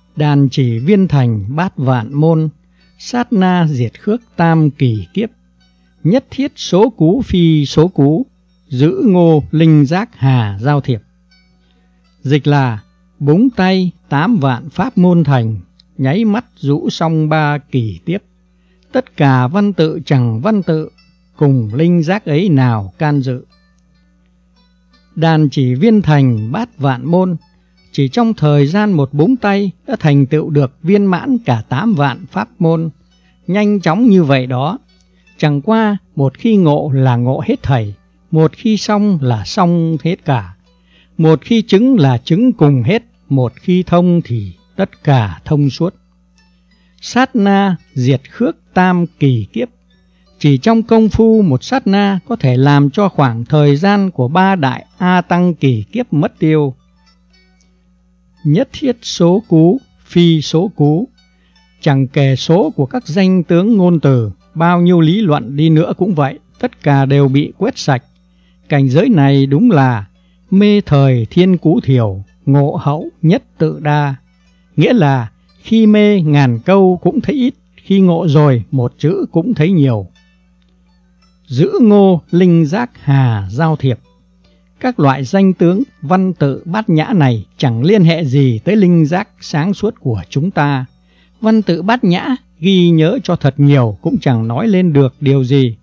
Đàn chỉ viên thành bát vạn môn, sát na diệt khước tam kỳ kiếp. Nhất thiết số cú phi số cú, giữ ngô linh giác hà giao thiệp. Dịch là: búng tay 8 vạn pháp môn thành, nháy mắt rũ xong 3 kỳ tiếp. Tất cả văn tự chẳng văn tự, cùng linh giác ấy nào can dự. Đàn chỉ viên thành bát vạn môn, chỉ trong thời gian một búng tay đã thành tựu được viên mãn cả 8 vạn pháp môn. Nhanh chóng như vậy đó, chẳng qua một khi ngộ là ngộ hết thảy, một khi xong là xong hết cả, một khi chứng là chứng cùng hết, một khi thông thì tất cả thông suốt. Sát na diệt khước tam kỳ kiếp, chỉ trong công phu một sát na có thể làm cho khoảng thời gian của 3 đại A Tăng kỳ kiếp mất tiêu. Nhất thiết số cú phi số cú, chẳng kể số của các danh tướng ngôn từ, bao nhiêu lý luận đi nữa cũng vậy, tất cả đều bị quét sạch. Cảnh giới này đúng là mê thời thiên cú thiểu, ngộ hậu nhất tự đa. Nghĩa là khi mê ngàn câu cũng thấy ít, khi ngộ rồi một chữ cũng thấy nhiều. Giữ ngô linh giác hà giao thiệp, các loại danh tướng văn tự bát nhã này chẳng liên hệ gì tới linh giác sáng suốt của chúng ta. Văn tự bát nhã ghi nhớ cho thật nhiều cũng chẳng nói lên được điều gì.